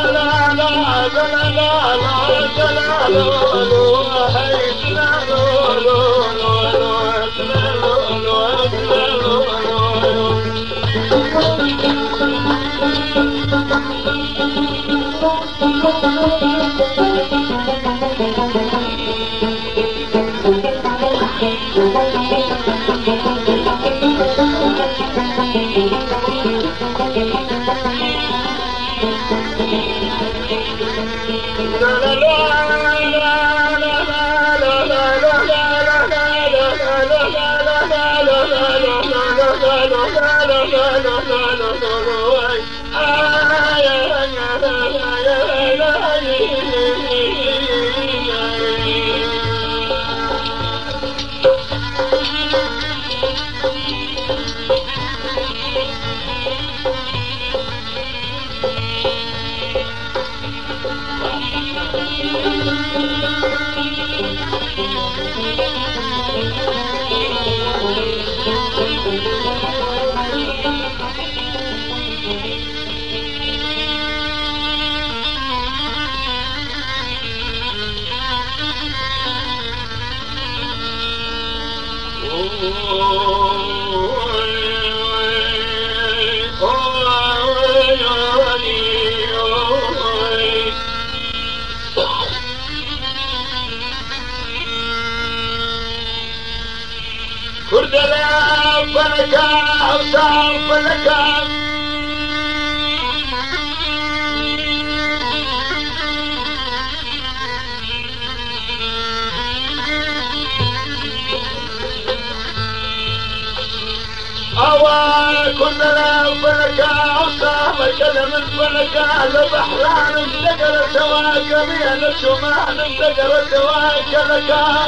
كلنا فلكا وصام الكلم الفلكا لبحران انتقل سواك بين الشمان انتقل سواك لكا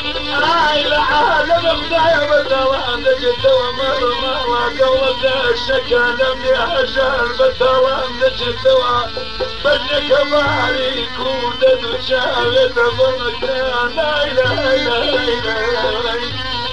العالم اخدعي بالدوام دجت ومرمى وقوت الشكا لم يهجر بالدوام دجت بجك باريك ودد وشاهد ضمكنا لا اله الا الله.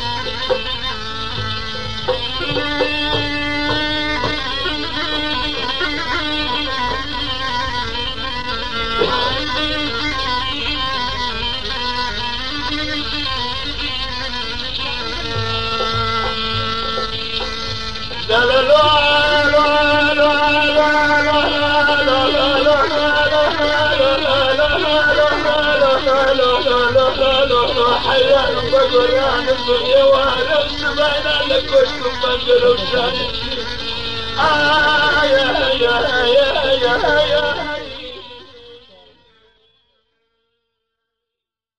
حيا بقران الدنيا وانا سمعنا لك وشكم بدر وشان يا